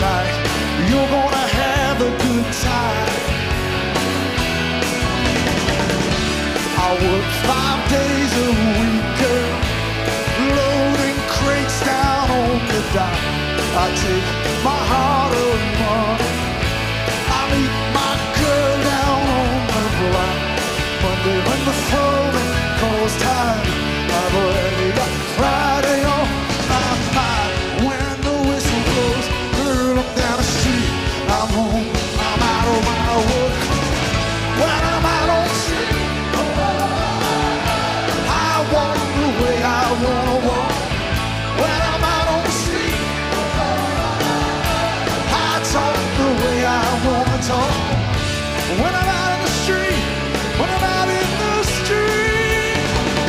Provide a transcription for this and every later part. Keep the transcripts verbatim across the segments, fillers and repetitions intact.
tonight. You're gonna have a good time. I work five days a week, girl, loading crates down on the dock. I take my hard earned money, I meet my girl down on the block. Monday when the foreman calls time, I've already got Friday on my mind. When the whistle blows, girl, I'm down the street. I'm home, I'm out of my work. When I'm out on the street, I walk the way I wanna walk. When I'm out on the street, I talk the way I wanna talk. When I'm out in the street, when I'm out in the street.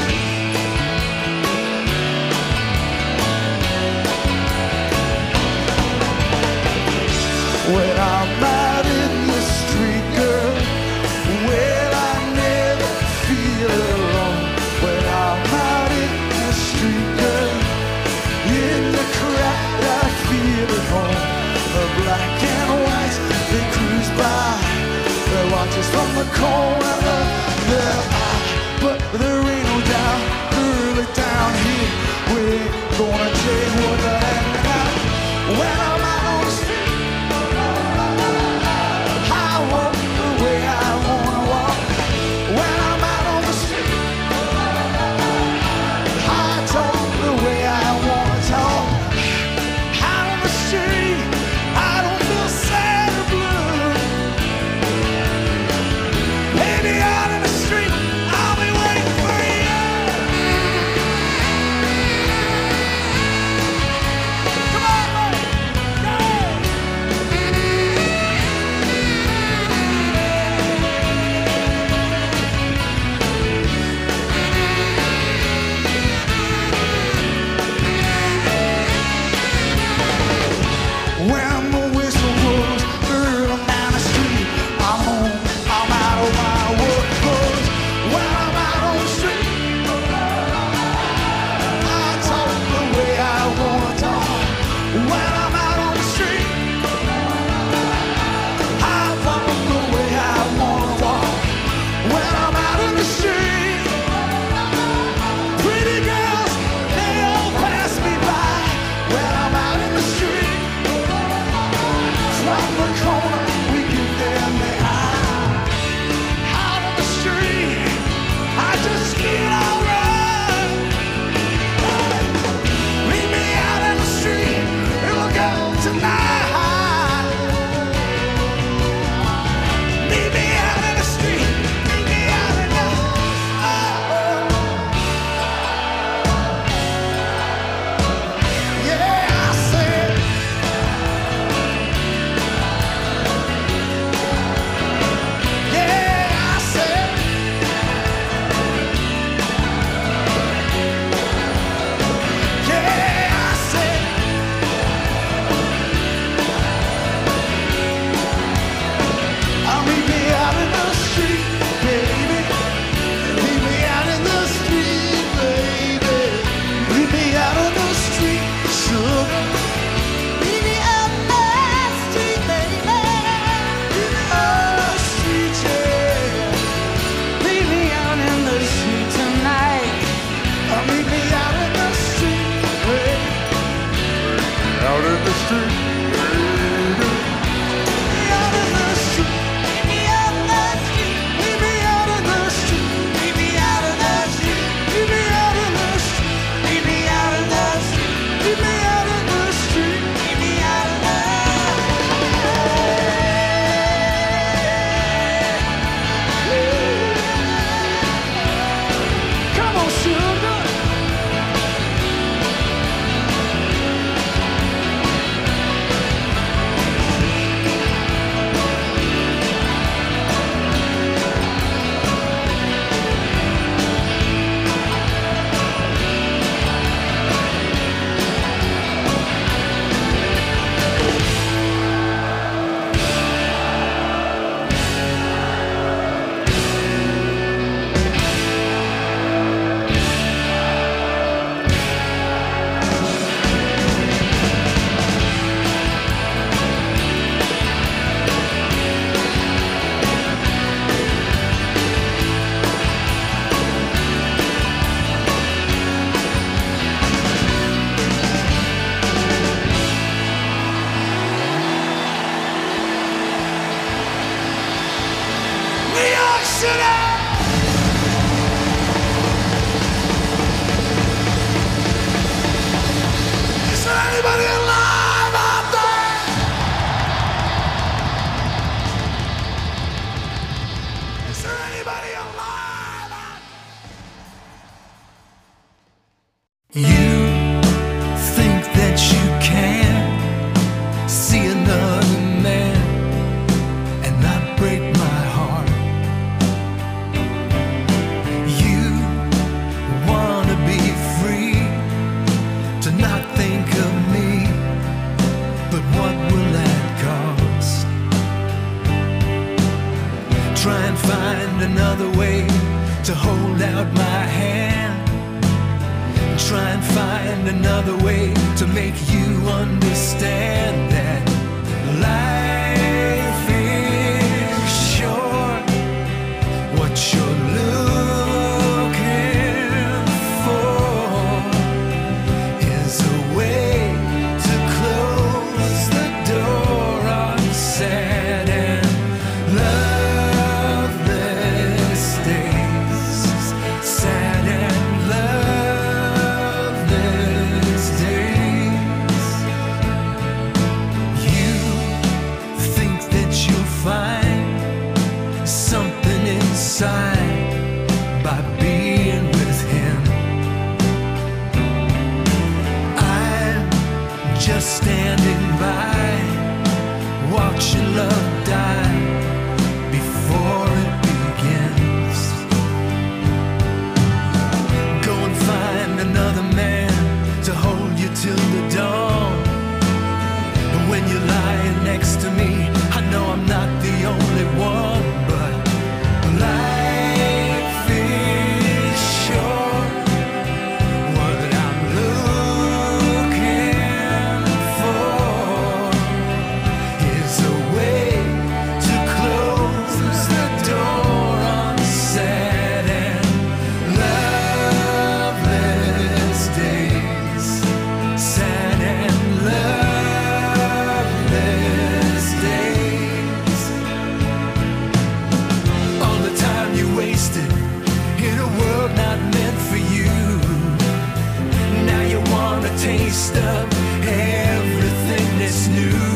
When I'm out in the street, girl, well, I never feel alone. When I'm out in the street, girl, in the crowd I feel at home. The black and whites, they cruise by, they watch us from the corner of their eye. But there ain't no doubt, early down here, we're gonna take what the heck now. When I'm out on the street, I walk the way I wanna walk. When I'm out on the street, I talk the way I wanna talk. Out on the street, I don't feel sad or blue. Baby, out in the street, I'll be waiting for you. City! Is there anybody alive out there? Is there anybody alive out there? You think that you can see another man and not break my heart. You wanna be free to not think of me, but what will that cost? Try and find another way to hold out my hand. Try and find another way to make you understand that life is short. What you're looking for is a way to close the door on sad and loveless days. Sad and loveless days. You think that you'll find something inside by being with him. I'm just standing by, watching love die before it begins. Go and find another man to hold you till the dawn. And when you're lying next to me, I know I'm not the only one, but life is short. What I'm looking for is a way to close the door on sad and loveless days. Sad and loveless days. All the time you wasted in a world not meant for you. Now you want a taste of everything that's new.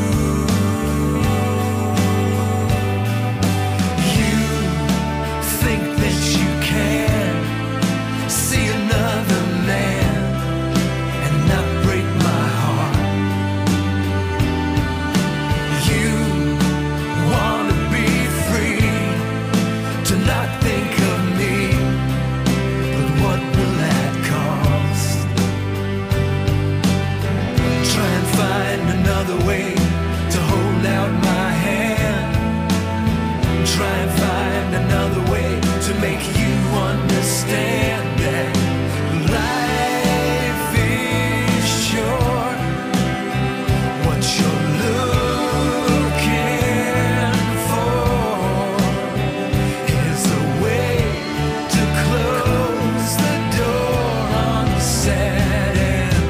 You think that you can see another man and not break my heart. You wanna be free to not think of me, but what will that cost? Try and find another way to hold out my hand. Try and find another way to make you understand that life is short. What you're looking for is a way to close the door on sad and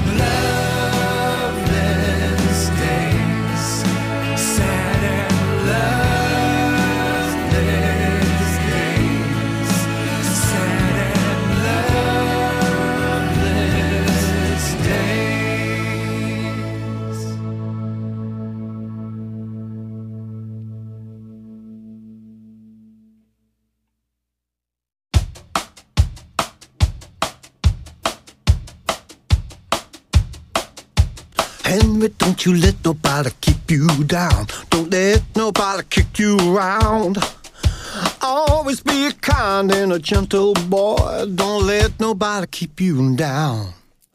loveless days. Sad and loveless days. Sad and loveless days. Henry, don't you let nobody keep you down. Don't let nobody kick you around. Always be a kind and a gentle boy. Don't let nobody keep you down.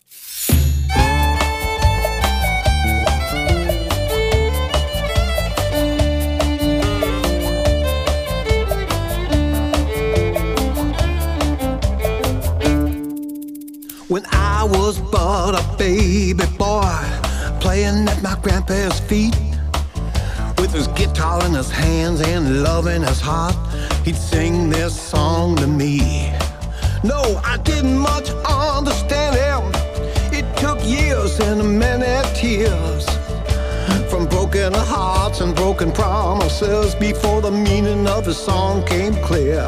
When I was but a baby boy, playing at my grandpa's feet, with his guitar in his hands and love in his heart, he'd sing this song to me. No, I didn't much understand him. It took years and many tears from broken broken hearts and broken promises before the meaning of his song came clear.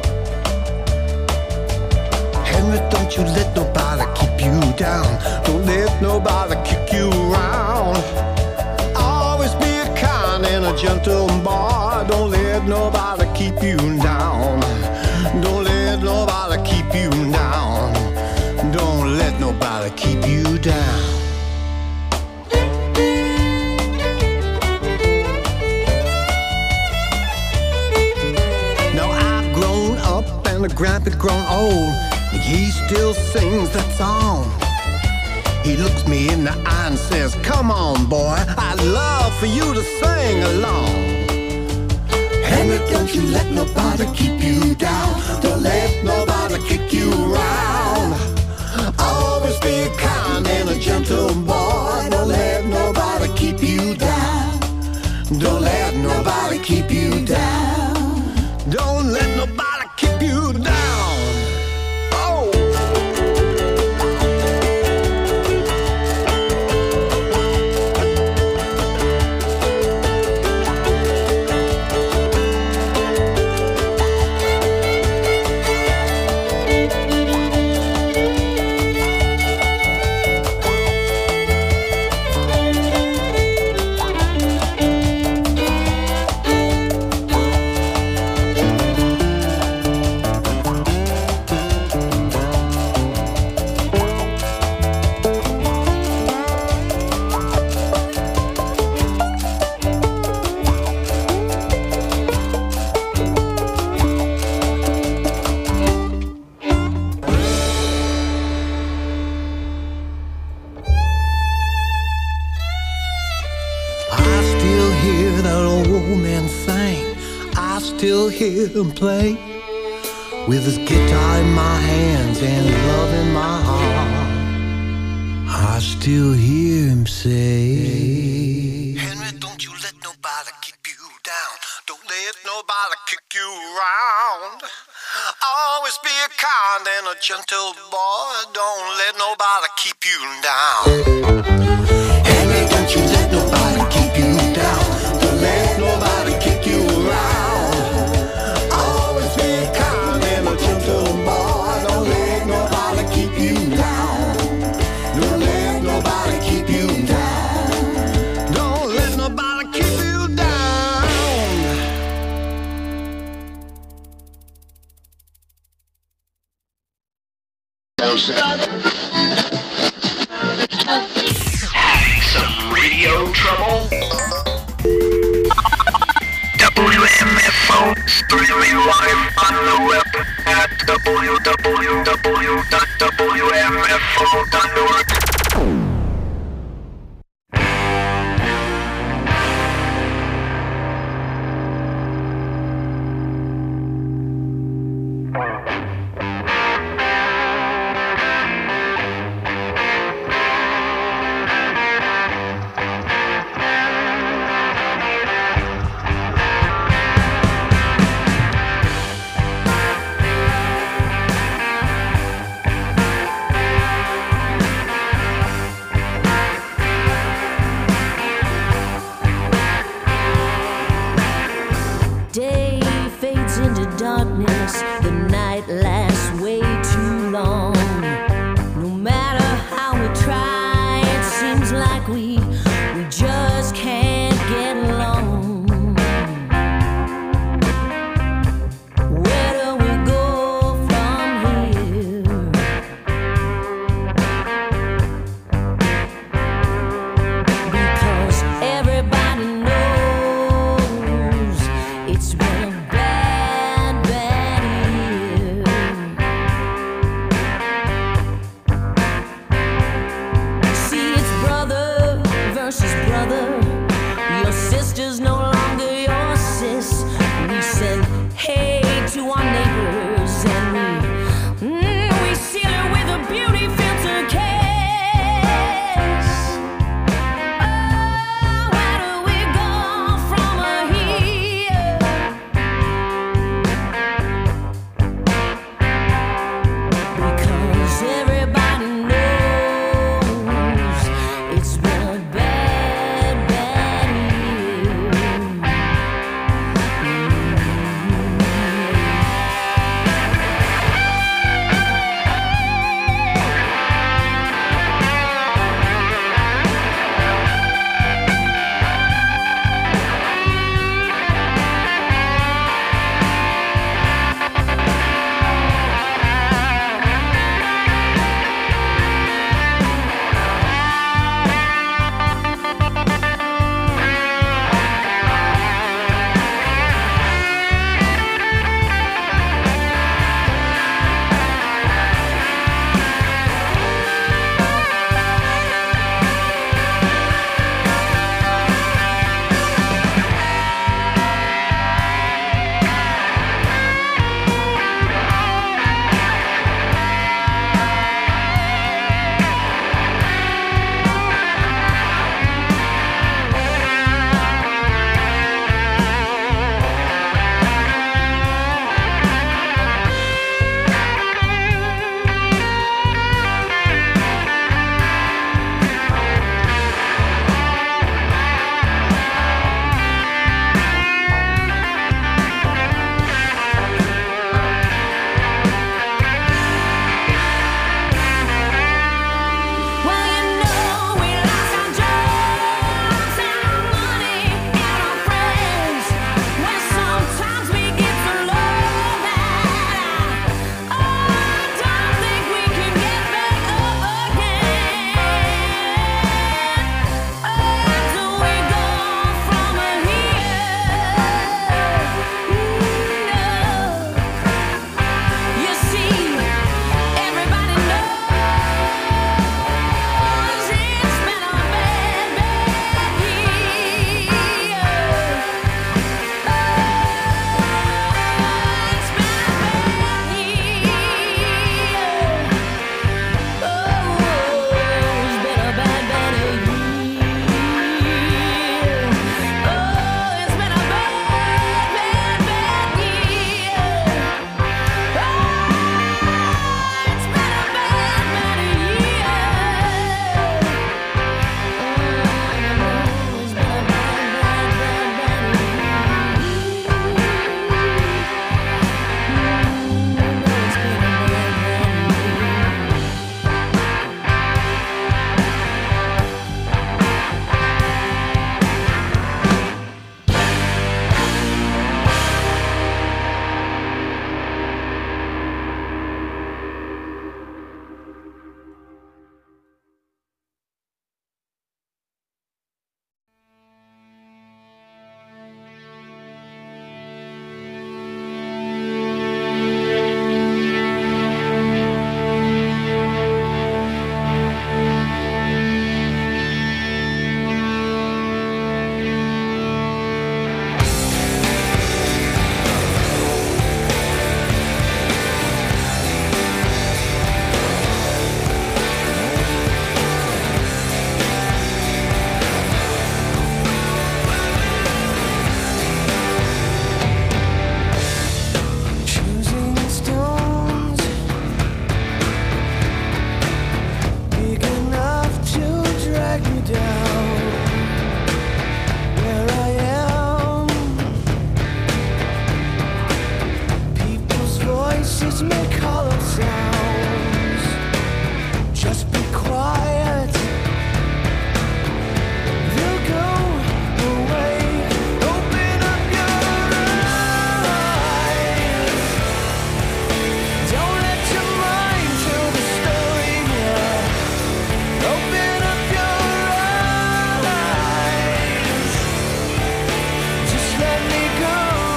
Henry, don't you let nobody keep you down. Don't let nobody kick you around. Always be a kind and a gentle boy. Don't let nobody keep you down. Don't let nobody keep you down. Don't let nobody keep you down. Now I've grown up and the grandpa's grown old. He still sings that song. He looks me in the eye and says, come on, boy, I'd love for you to sing along. Henry, don't you let nobody keep you down. Don't let nobody kick you around. Always be kind and a gentle boy. Don't let nobody keep you down. Don't let nobody keep you down. Don't let nobody keep you down. Oh! Still hear him play with his guitar in my hands and love in my heart. I still hear him say, Henry, don't you let nobody keep you down. Don't let nobody kick you around. Always be a kind and a gentle boy. Don't let nobody keep you down. Henry, don't you let nobody keep you down. Don't let nobody kick you around. Some radio trouble? W M F O streaming live on the web at w w w dot w m f o dot org. See, it's brother Voices make hollow sounds. Just be quiet. They'll go away. Open up your eyes. Don't let your mind tell the story now. Open up your eyes. Just let me go.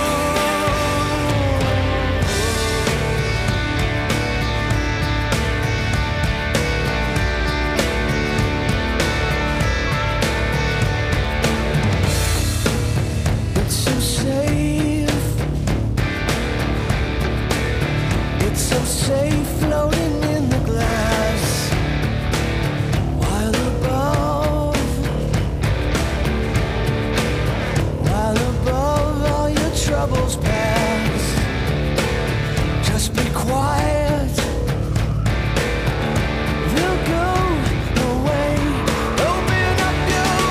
It's so safe. It's so safe floating in the glass. While above, while above all your troubles pass. Just be quiet. They'll go away. Open up your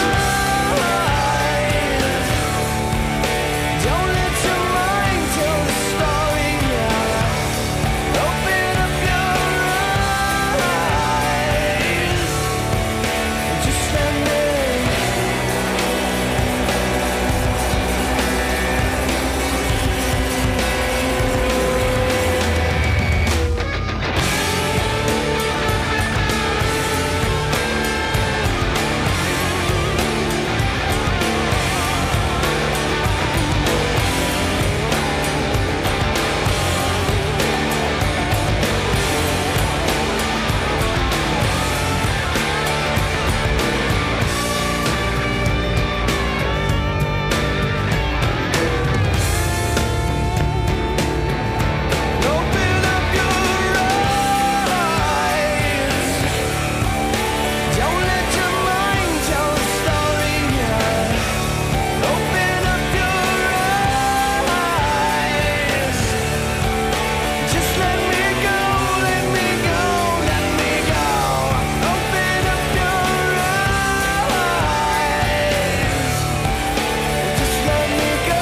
eyes. Don't let your mind tell the story now. Open up your eyes. Just let me. Open up your eyes. Don't let your mind tell the story now. Open up your eyes. Just let me go, let me go, let me go. Open up your eyes. Just let me go.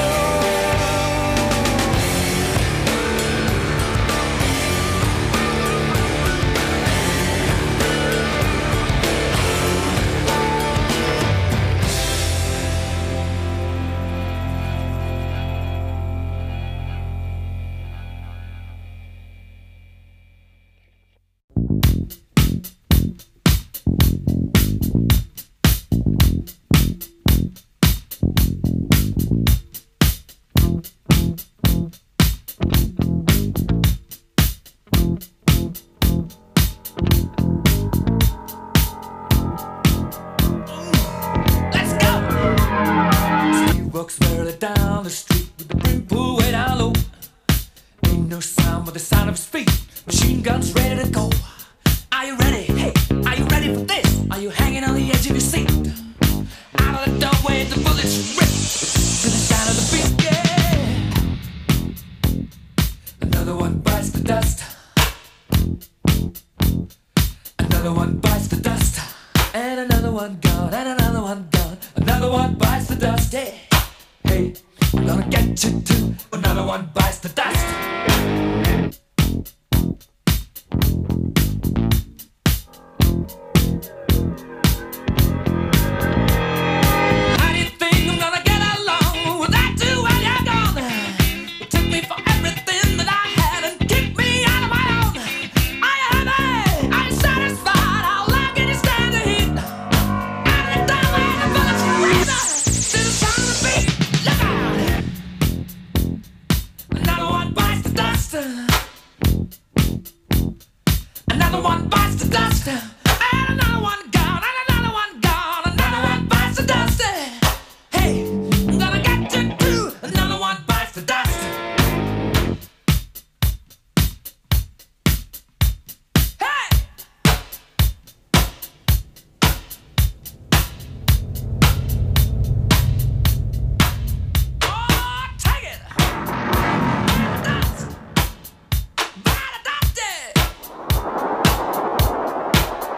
Let's go! Steve walks barely down the street with the brim pulled way down low. Ain't no sound but the sound of his feet. Machine guns ready to go. Are you ready? Hey, are you ready for this? Are you hanging on the edge of your seat? Out of the doorway, the bullets rip to the sound of the beat. Yeah. Another one bites the dust. Another one bites the dust. And another one gone, and another one gone. Another one bites the dust. Yeah. Hey, I'm gonna get you too. Another one bites the dust. How do you think I'm gonna get along without you when you're gone? You took me for everything that I had and kicked me out of my own. Are you happy? Are you satisfied? How long can you stand the heat? Out of the doorway, the bullets rip to the sound of the beat. Look out! Another one bites the dust. Another one bites the dust. And another one gone, and another one gone. Another one bites the dust. Hey, I'm gonna get you too. Another one bites the dust. Hey! Oh, take it! Dust! Bite the dust!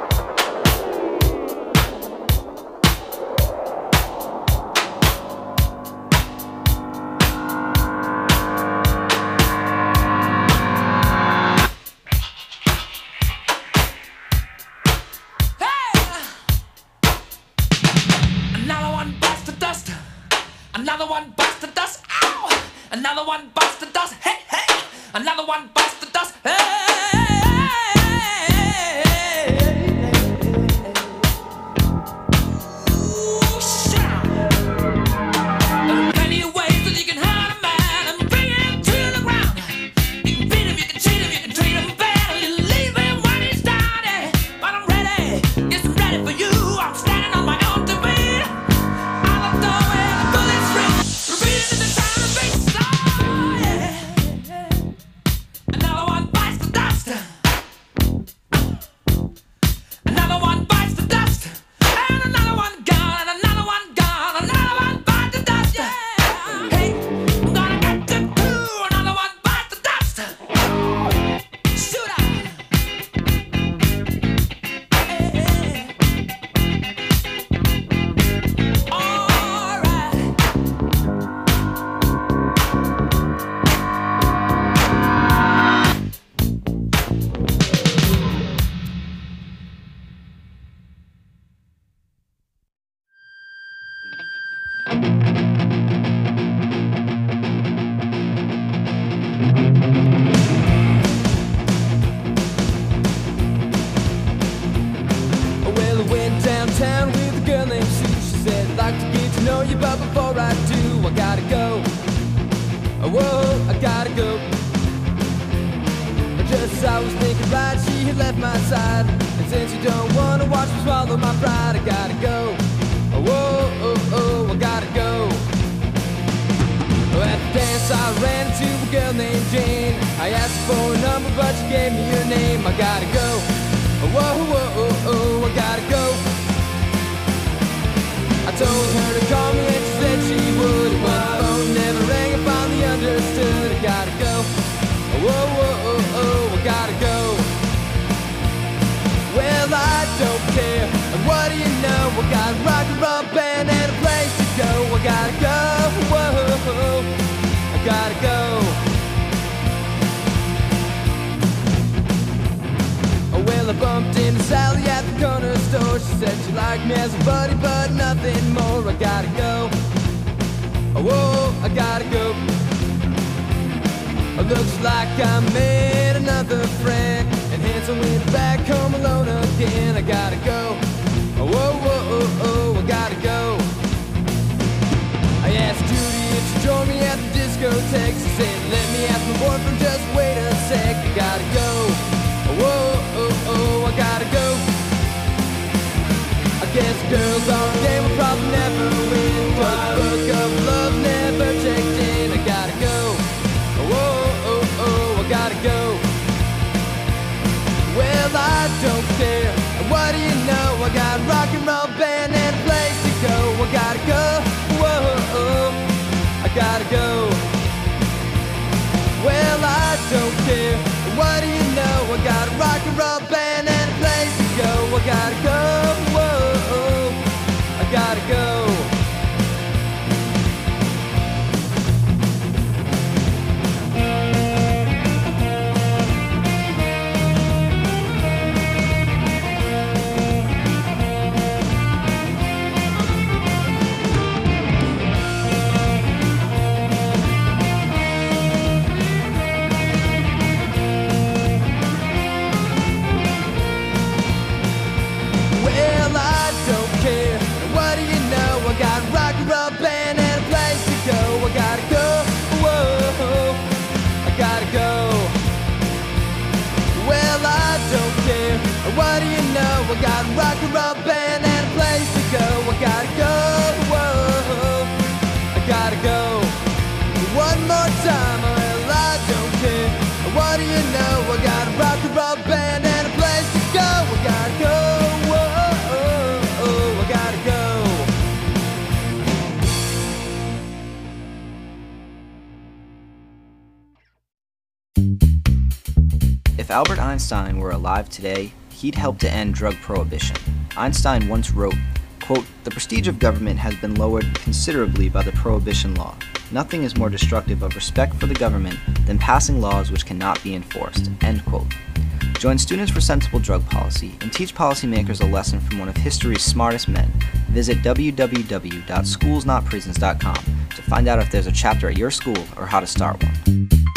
dust. Hey, hey, another one bites the dust. Hey. Well, I went downtown with a girl named Sue. She said, I'd like to get to know you, but before I do, I gotta go. Whoa, I gotta go. Just as I was thinking right, she had left my side. And since you don't wanna watch me swallow my pride, I gotta go. Whoa, oh, oh, I gotta go. At the dance I ran into a girl named Jane. I asked her for a number but she gave me her name. I gotta go. Whoa, whoa, oh, oh, I gotta go. I told her to call me and she said she would. And when the phone never rang, I finally understood. I gotta go. Whoa, whoa, oh, oh, I gotta go. Well, I don't care. And what do you know? I got a rock and roll band and a place to go. I gotta go. Whoa, I gotta go. Well, I bumped into Sally at the corner store. She said she liked me as a buddy, but nothing more. I gotta go. Whoa, I gotta go. Looks like I made another friend, and hence I went back home alone again. I gotta go. Whoa, whoa, oh, oh, I gotta go. I asked Judy if she joined me at the discotheque. She said, let me ask my boyfriend, just wait a sec. I gotta go. Whoa, oh, oh, I gotta go. I guess girls on the game will probably never win, 'cause the book of love never checked in. I gotta go. Whoa, oh, oh, I gotta go. Well, I don't care. What do you know? I got a rock and roll band and a place to go. I gotta go. Whoa, oh, I gotta go. Well, I don't care. What do you know? I got a rock and roll band and a place to go. I gotta go. Whoa, oh, I gotta go. What do you know? I got a rock and roll band and a place to go. I gotta go. Whoa, I gotta go. One more time, well, I don't care. What do you know? I got a rock and roll band and a place to go. I gotta go. Whoa, I gotta go. If Albert Einstein were alive today, he'd help to end drug prohibition. Einstein once wrote, quote, "The prestige of government has been lowered considerably by the prohibition law. Nothing is more destructive of respect for the government than passing laws which cannot be enforced," end quote. Join Students for Sensible Drug Policy and teach policymakers a lesson from one of history's smartest men. Visit w w w dot schools not prisons dot com to find out if there's a chapter at your school or how to start one.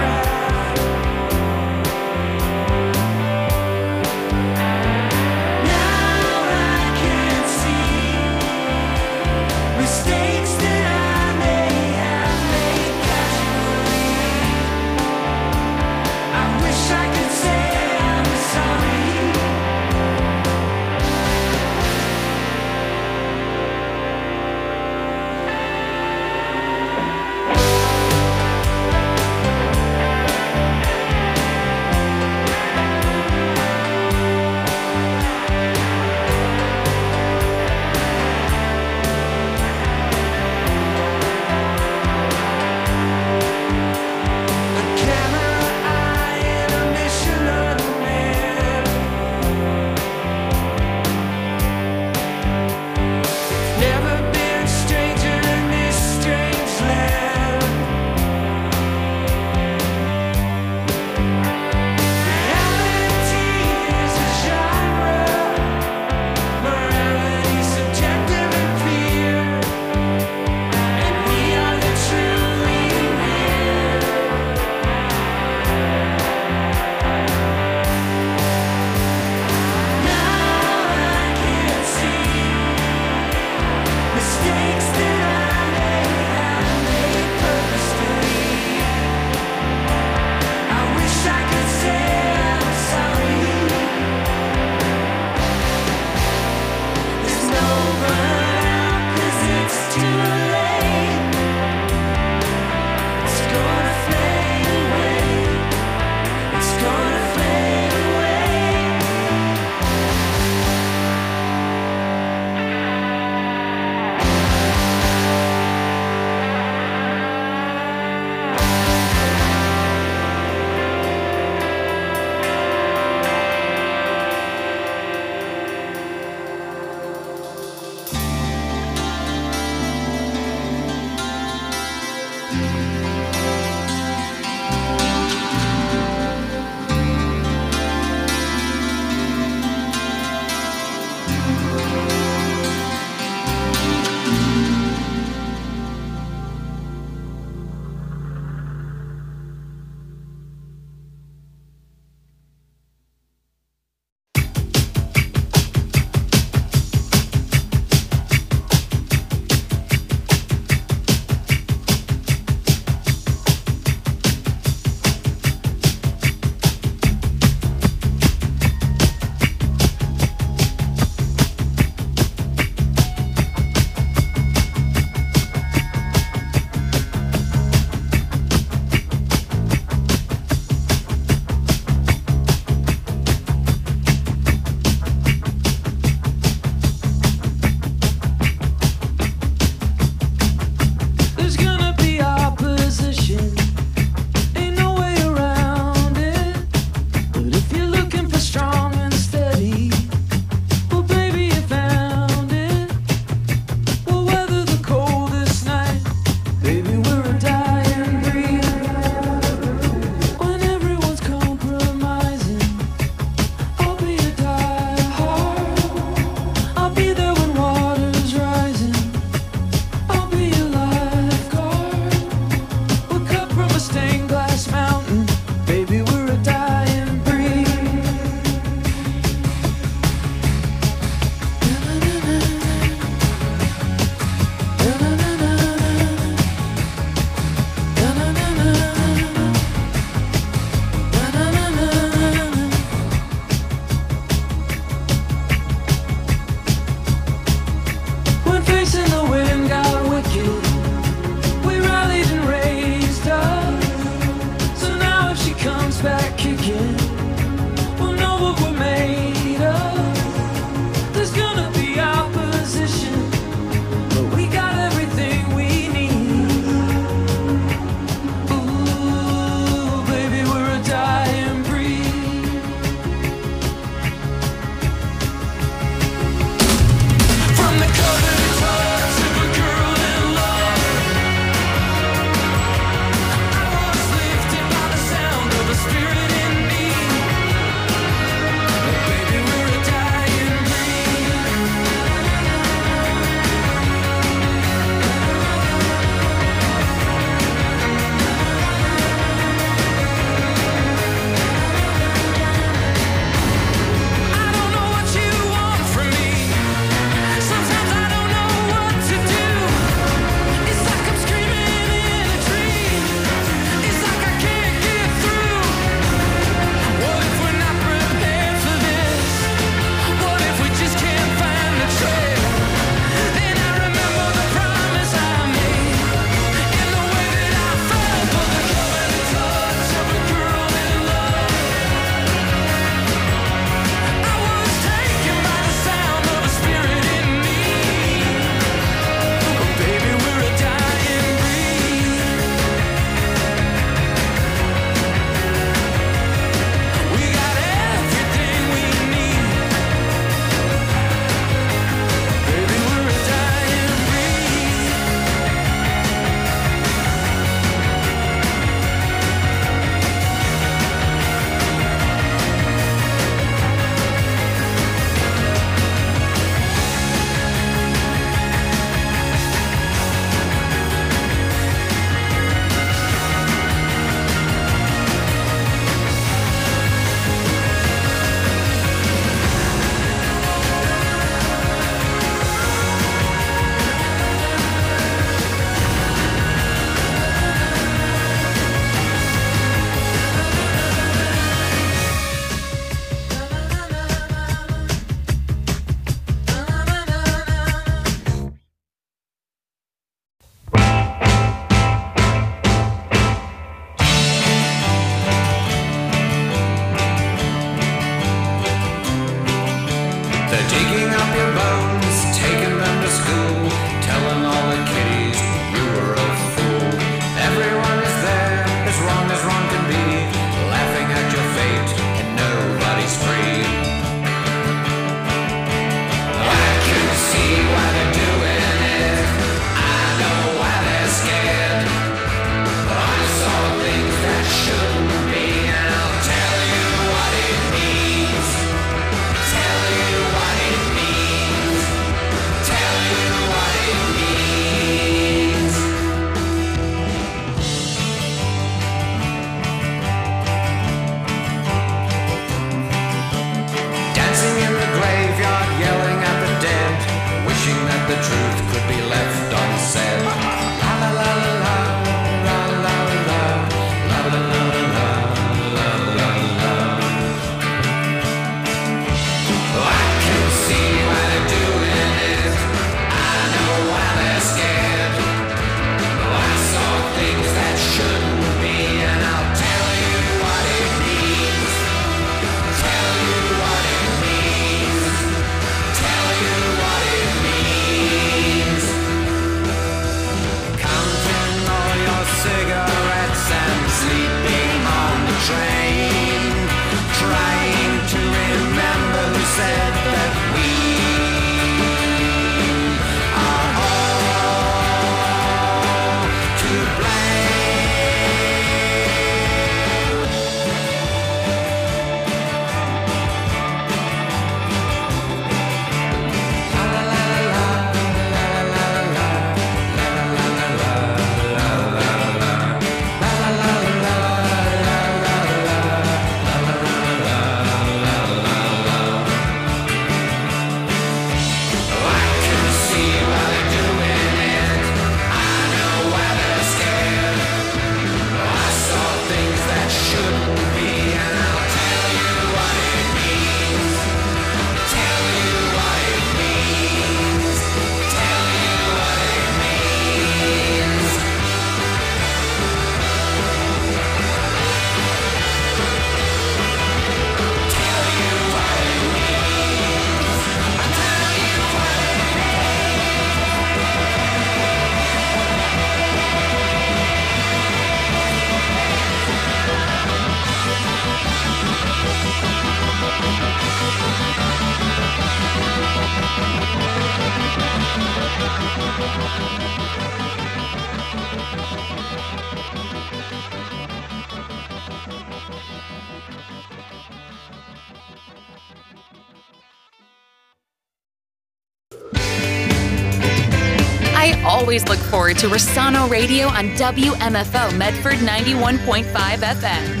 always look forward to Rosano Radio on W M F O Medford ninety-one point five F M.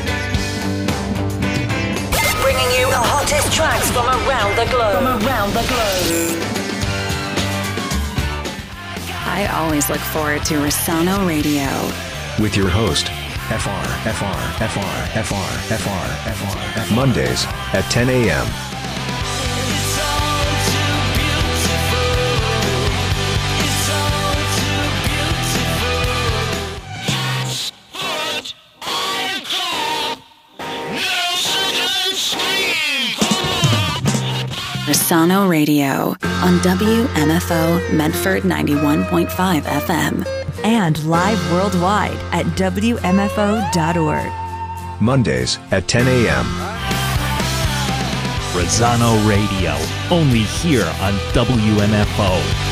Bringing you the hottest tracks from around the globe. From around the globe. I always look forward to Rosano Radio. With your host, F R, F R, F R, F R, F R, F R, F R. Mondays at ten a.m. Rosano Radio on W M F O Medford ninety-one point five F M. And live worldwide at W M F O dot org. Mondays at ten a.m. Rosano Radio, only here on W M F O.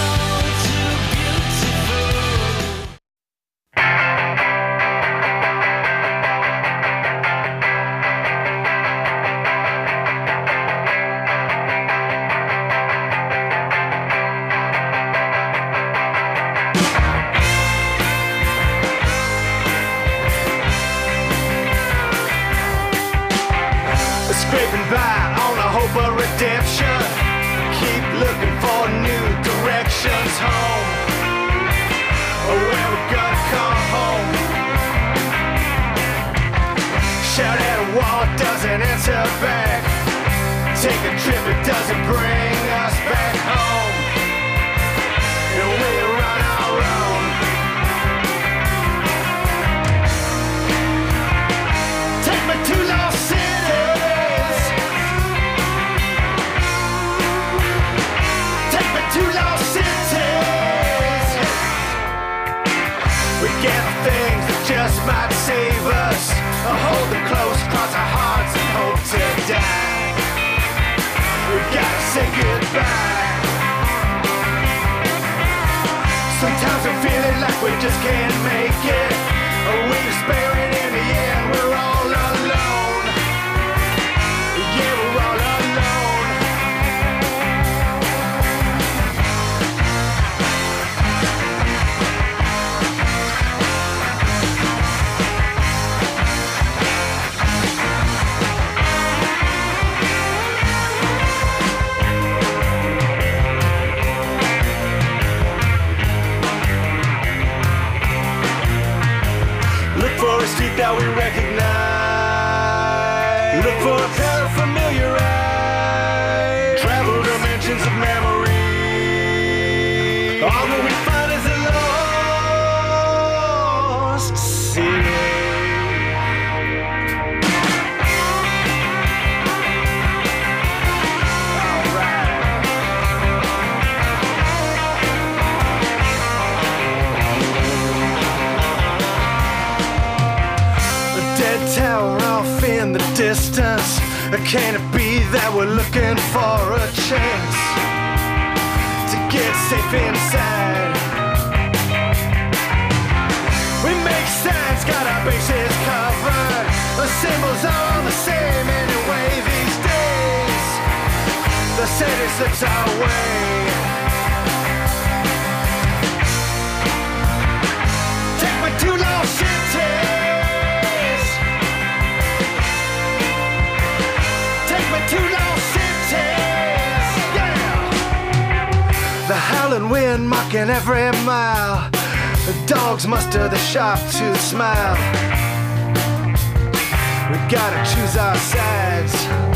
Scraping by on a hope of redemption. Keep looking for new directions home. Oh, where we gonna come home? Shout at a wall, it doesn't answer back. Take a trip, it doesn't bring us back home. And we run our own. Take me to Lost City. Two lost cities. We get things that just might save us. Hold them close, cross our hearts and hope to die. We gotta say goodbye. Sometimes we're feeling like we just can't make it. We despair and in the end we're all alone. Yeah, we're all alone. For a street that we recognize. Look for a pair of familiar eyes. Travel dimensions of memory. All that we find is a lost city. Tower off in the distance. Can it be that we're looking for a chance to get safe inside? We make signs, got our bases covered. The symbols are all the same anyway these days. The city slips our way. Take me to Lost City. Two lost cities, yeah. The howling wind mocking every mile. The dogs muster the sharp-toothed smile. We gotta choose our sides.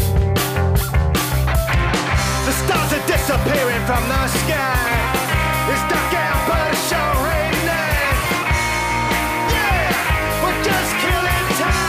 The stars are disappearing from the sky. It's dark out, but it's sure raining. Yeah, we're just killing time.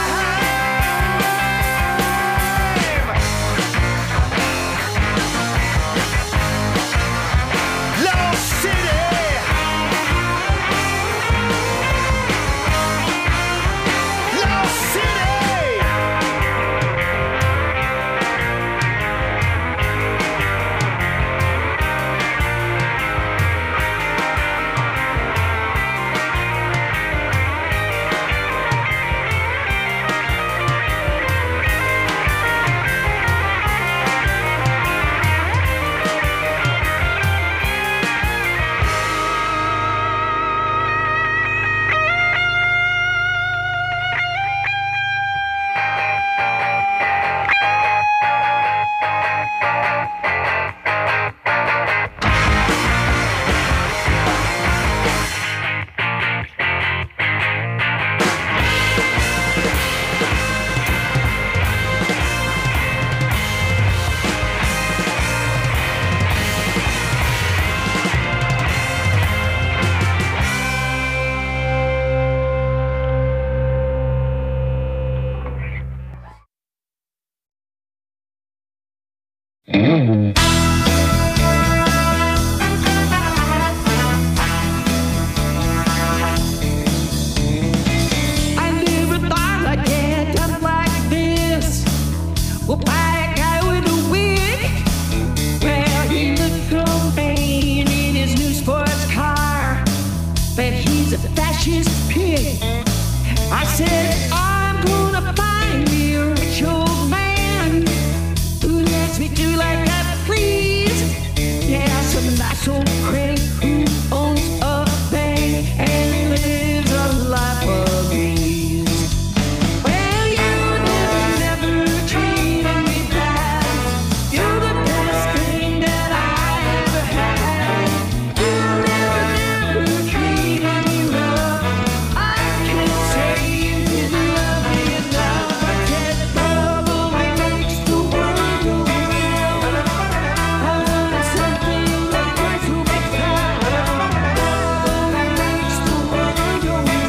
I never thought I'd get up like this. Well, by a guy with a wig. Well, he looked so vain in his new sports car. But he's a fascist pig. I said, I'm gonna find me a rich old man who lets me do like I please. Yeah, some nice old crank who owns a bank and lives a life of ease. Well, you never, never treated me bad. You're the best thing that I ever had. You never, never treated me rough. I can't say you didn't love me enough. I can't love only makes the world go round. I wanted something that was so profound. Love only makes the world go round.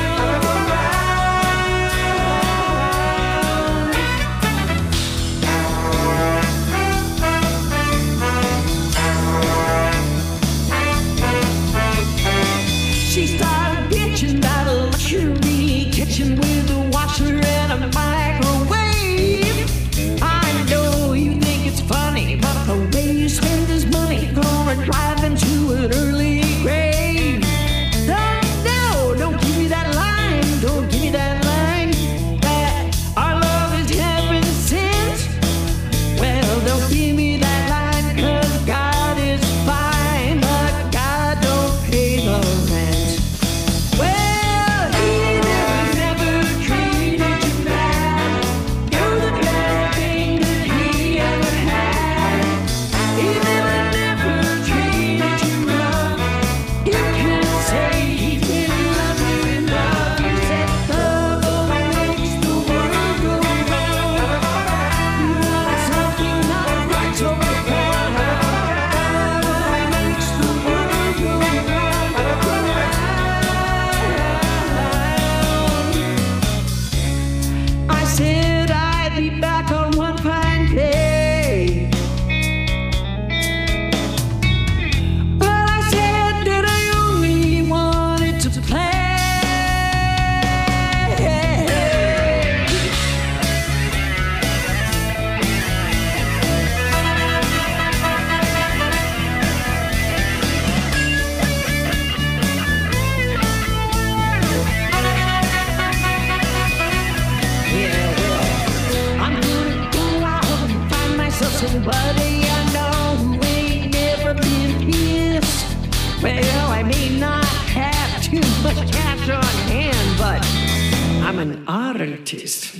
She started bitching about a luxury kitchen with a washer and a microwave. I know you think it's funny, but the way you spend his money gonna drive him to an early grave. No, no, don't give me that line, don't give me that line. That our love is heaven sent. Well, don't give me that line, 'cause God is fine, but God don't pay the rent. Well, he never, never treated you bad. You're the best thing that he ever had. He never, never treated you rough. You can't say he didn't love you enough. You said love only makes the world go round. You wanted something not quite so profound. Love only makes the world go round, go round. I said I'd be back on one fine day. But I said that I only wanted to play. Yeah, well, I'm gonna go out and find myself somebody I know who ain't never been kissed. Well, I may not have too much cash on hand, but I'm an artist.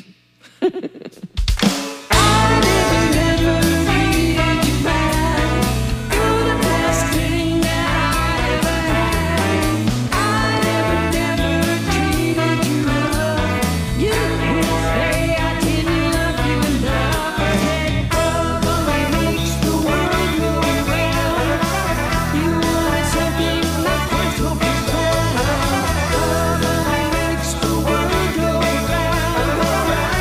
I never, never treated you bad. You're the best thing that I ever had. I never, never treated you rough. You can't say I didn't love you enough. I said love only makes the world go round. You wanted something that was so profound. Love only makes the world go round, go round.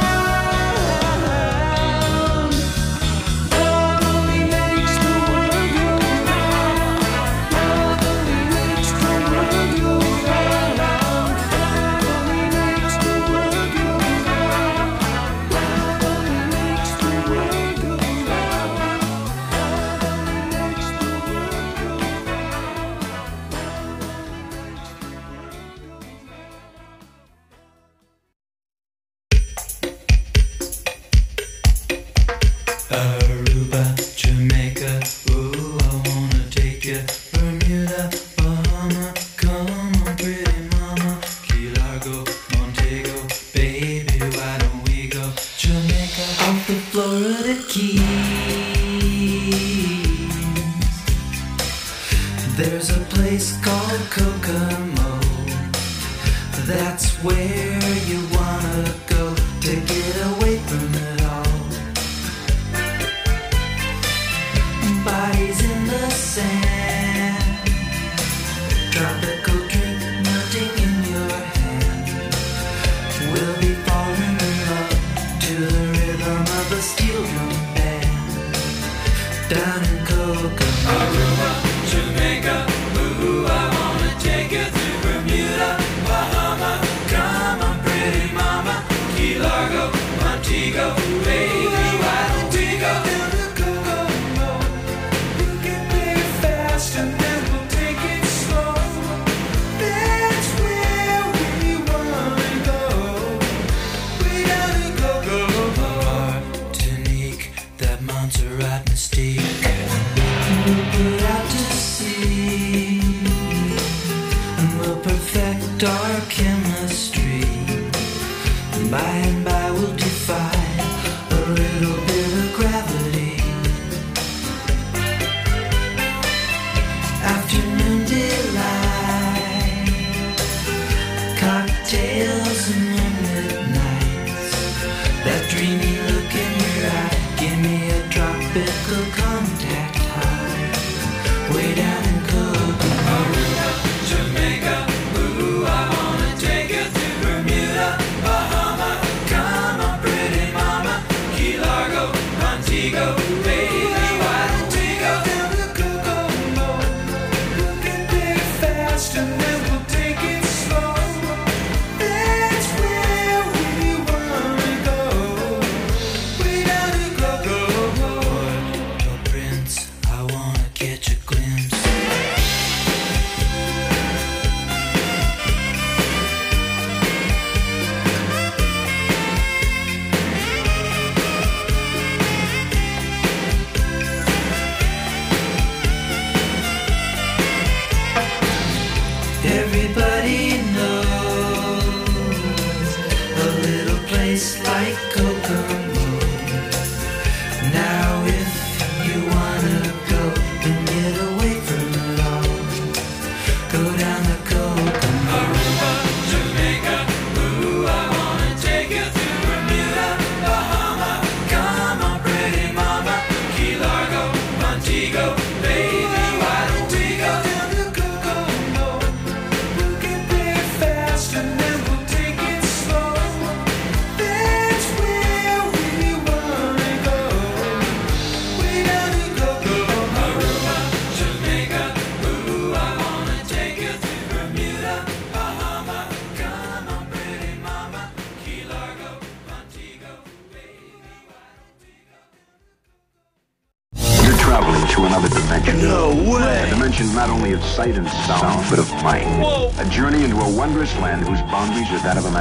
Love only makes the world go round. Love only makes the world go round. Love only makes the world go round. Love only makes the world go round. Love only makes the Aruba, Jamaica, ooh, I wanna take you. Bermuda, Bahama, come on, pretty mama. Key Largo, Montego, baby, why don't we go? Jamaica, off the Florida Keys. There's a place called Kokomo. That's where you wanna go to get away from it all. Bodies in the sand, tropical drink melting in your hand. We'll be falling in love to the rhythm of a steel drum band. By and by we'll defy a little bit of gravity. Afternoon delight, cocktails and moonlit nights. That dreamy look in your eye, give me a tropical contact high. Way down in Coconut, Aruba, Jamaica. Ooh, I wanna take you to Bermuda, Bahama. Come on, pretty mama. Key Largo, Montego, baby, why don't we go down to Coconut? We'll get there fast and then we'll take it slow. That's where we wanna go. Way down to Coconut. Your prince, I wanna catch a glimpse. Everybody knows a little place like Kokomo. Now if you wanna go and get away from it all, go down to Kokomo. Aruba, Jamaica, ooh, I wanna take you to Bermuda, Bahama. Come on, pretty mama. Key Largo, Montego, baby, why don't we go down to Kokomo? We'll get there fast and then we'll take it slow. That's where we wanna go. Way down to Kokomo. Aruba, Jamaica, ooh, I wanna take you to Bermuda, Bahama. Come on, pretty mama. Key Largo, Montego, baby, why don't we go? You're traveling to another dimension. No way! A dimension not only of sight and sound, but of mind. Whoa. A journey into a wondrous land whose boundaries are that of imagination.